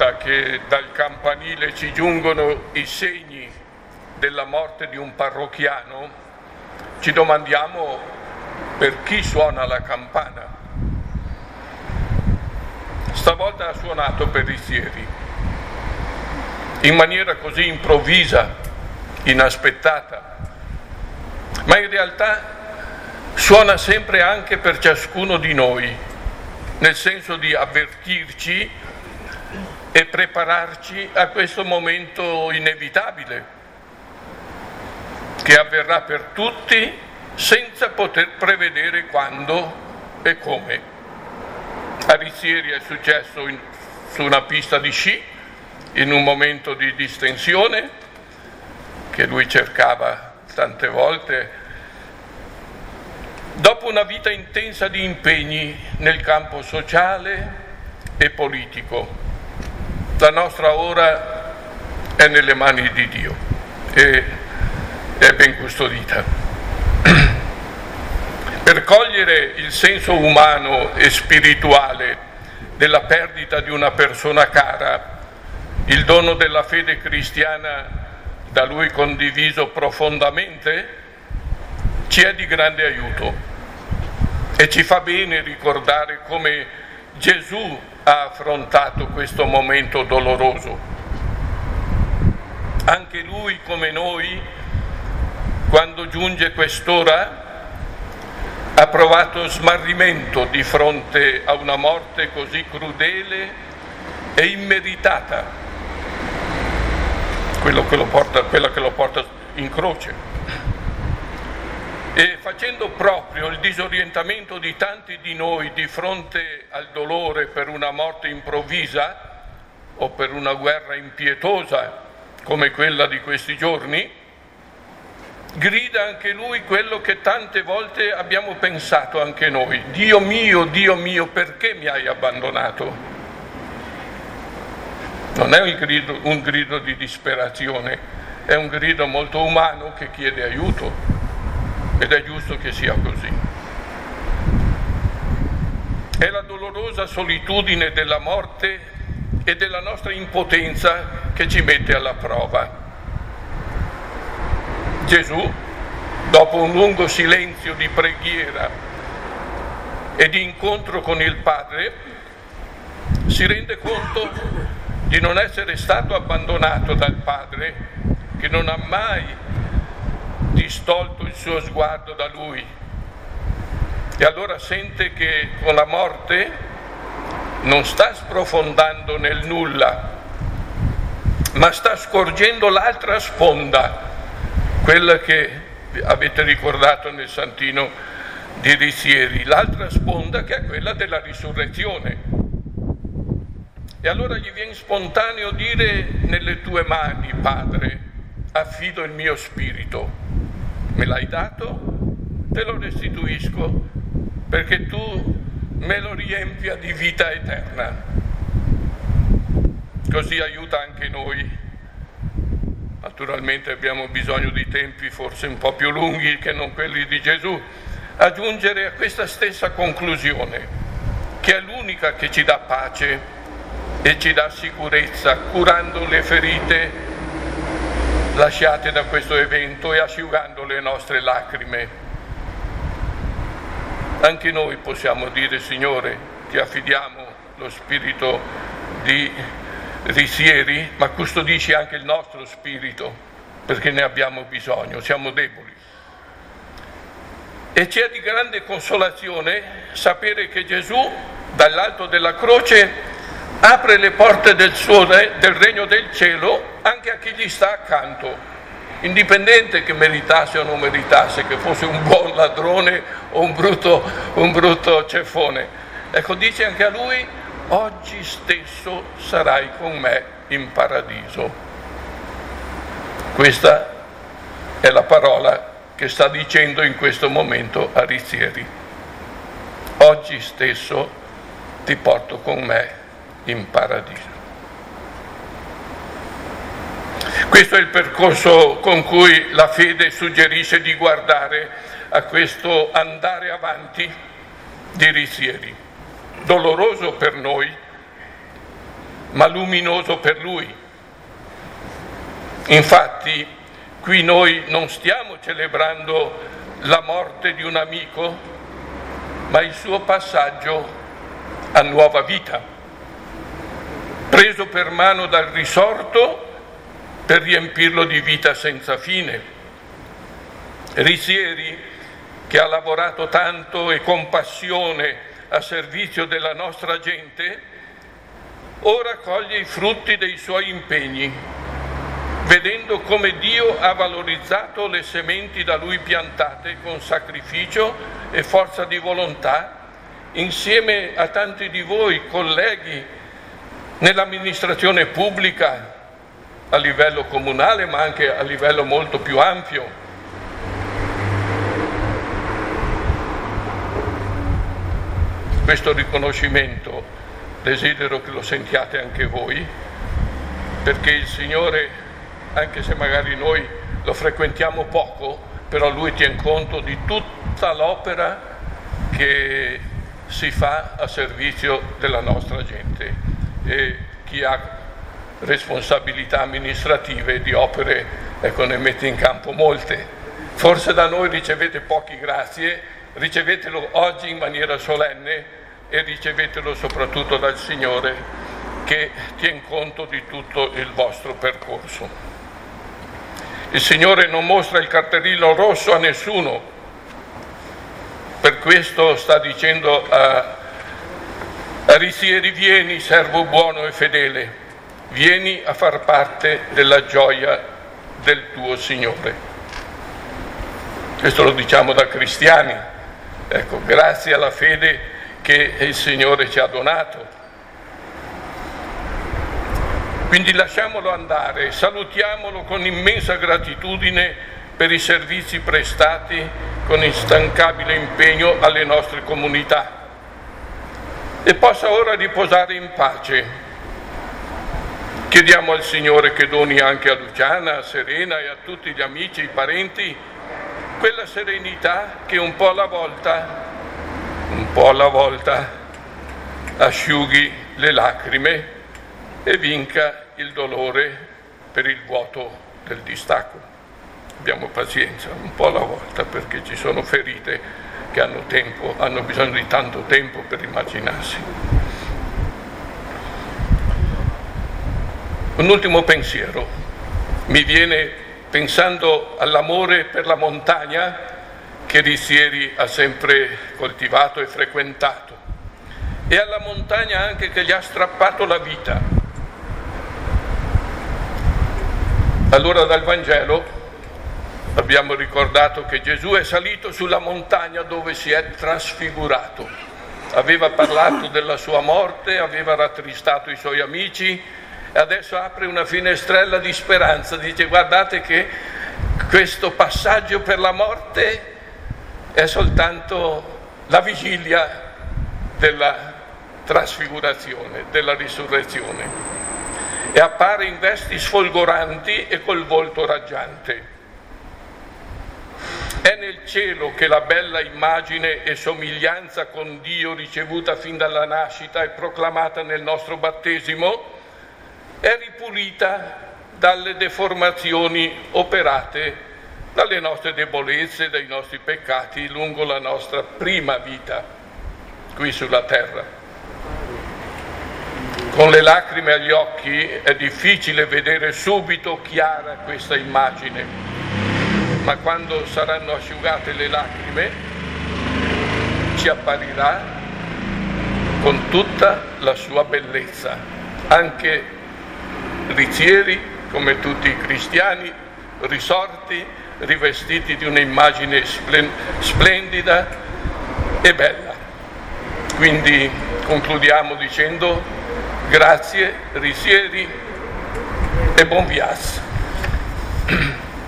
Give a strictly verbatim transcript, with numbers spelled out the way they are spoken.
volta che dal campanile ci giungono i segni della morte di un parrocchiano, ci domandiamo per chi suona la campana. Stavolta ha suonato per Rizieri, in maniera così improvvisa, inaspettata, ma in realtà suona sempre anche per ciascuno di noi, nel senso di avvertirci e prepararci a questo momento inevitabile, che avverrà per tutti senza poter prevedere quando e come. A Rizieri è successo in, su una pista di sci, in un momento di distensione che lui cercava tante volte, dopo una vita intensa di impegni nel campo sociale e politico. La nostra ora è nelle mani di Dio e è ben custodita. Per cogliere il senso umano e spirituale della perdita di una persona cara, il dono della fede cristiana da lui condiviso profondamente, ci è di grande aiuto e ci fa bene ricordare come Gesù ha affrontato questo momento doloroso. Anche lui, come noi, quando giunge quest'ora, ha provato smarrimento di fronte a una morte così crudele e immeritata, quello che lo porta, quella che lo porta in croce. E facendo proprio il disorientamento di tanti di noi di fronte al dolore per una morte improvvisa o per una guerra impietosa come quella di questi giorni, grida anche lui quello che tante volte abbiamo pensato anche noi: Dio mio, Dio mio, perché mi hai abbandonato? Non è un grido, un grido di disperazione, è un grido molto umano che chiede aiuto, ed è giusto che sia così. È la dolorosa solitudine della morte e della nostra impotenza che ci mette alla prova. Gesù, dopo un lungo silenzio di preghiera e di incontro con il Padre, si rende conto di non essere stato abbandonato dal Padre, che non ha mai distolto il suo sguardo da lui. E allora sente che con la morte non sta sprofondando nel nulla, ma sta scorgendo l'altra sponda, quella che avete ricordato nel Santino di Rizieri, l'altra sponda che è quella della risurrezione. E allora gli viene spontaneo dire: nelle tue mani, Padre, affido il mio spirito. Me l'hai dato, te lo restituisco, perché tu me lo riempia di vita eterna. Così aiuta anche noi. Naturalmente abbiamo bisogno di tempi forse un po' più lunghi che non quelli di Gesù, a giungere a questa stessa conclusione, che è l'unica che ci dà pace e ci dà sicurezza, curando le ferite lasciate da questo evento e asciugando le nostre lacrime. Anche noi possiamo dire: Signore, ti affidiamo lo spirito di Rizieri, ma custodisci anche il nostro spirito, perché ne abbiamo bisogno, siamo deboli. E c'è di grande consolazione sapere che Gesù, dall'alto della croce, apre le porte del suo re, del regno del cielo anche a chi gli sta accanto, indipendente che meritasse o non meritasse, che fosse un buon ladrone o un brutto, un brutto ceffone. Ecco, dice anche a lui: oggi stesso sarai con me in paradiso. Questa è la parola che sta dicendo in questo momento a Rizieri. Oggi stesso ti porto con me in paradiso. Questo è il percorso con cui la fede suggerisce di guardare a questo andare avanti di Rizieri. Doloroso per noi, ma luminoso per lui. Infatti, qui noi non stiamo celebrando la morte di un amico, ma il suo passaggio a nuova vita, preso per mano dal risorto per riempirlo di vita senza fine. Risieri, che ha lavorato tanto e con passione a servizio della nostra gente, ora coglie i frutti dei suoi impegni, vedendo come Dio ha valorizzato le sementi da lui piantate con sacrificio e forza di volontà, insieme a tanti di voi colleghi nell'amministrazione pubblica a livello comunale, ma anche a livello molto più ampio. Questo riconoscimento desidero che lo sentiate anche voi, perché il Signore, anche se magari noi lo frequentiamo poco, però Lui tiene conto di tutta l'opera che si fa a servizio della nostra gente, e chi ha responsabilità amministrative di opere, ecco, ne mette in campo molte. Forse da noi ricevete poche grazie, ricevetelo oggi in maniera solenne e ricevetelo soprattutto dal Signore, che tiene conto di tutto il vostro percorso. Il Signore non mostra il cartellino rosso a nessuno, per questo sta dicendo a, a Risieri: vieni, servo buono e fedele, vieni a far parte della gioia del tuo Signore. Questo lo diciamo da cristiani, ecco, grazie alla fede che il Signore ci ha donato. Quindi lasciamolo andare, salutiamolo con immensa gratitudine per i servizi prestati con instancabile impegno alle nostre comunità, e possa ora riposare in pace. Chiediamo al Signore che doni anche a Luciana, a Serena e a tutti gli amici, i parenti, quella serenità che un po' alla volta, un po' alla volta asciughi le lacrime e vinca il dolore per il vuoto del distacco. Abbiamo pazienza, un po' alla volta, perché ci sono ferite che hanno tempo, hanno bisogno di tanto tempo per immaginarsi. Un ultimo pensiero mi viene pensando all'amore per la montagna che Risieri ha sempre coltivato e frequentato, e alla montagna anche che gli ha strappato la vita. Allora dal Vangelo abbiamo ricordato che Gesù è salito sulla montagna dove si è trasfigurato. Aveva parlato della sua morte, aveva rattristato i suoi amici e adesso apre una finestrella di speranza. Dice: guardate che questo passaggio per la morte è soltanto la vigilia della trasfigurazione, della risurrezione. E appare in vesti sfolgoranti e col volto raggiante. È nel cielo che la bella immagine e somiglianza con Dio ricevuta fin dalla nascita e proclamata nel nostro battesimo è ripulita dalle deformazioni operate dalle nostre debolezze, dai nostri peccati lungo la nostra prima vita qui sulla terra. Con le lacrime agli occhi è difficile vedere subito chiara questa immagine, ma quando saranno asciugate le lacrime ci apparirà con tutta la sua bellezza. Anche Risieri, come tutti i cristiani, risorti, rivestiti di un'immagine splendida e bella. Quindi concludiamo dicendo: grazie Risieri e buon viaggio.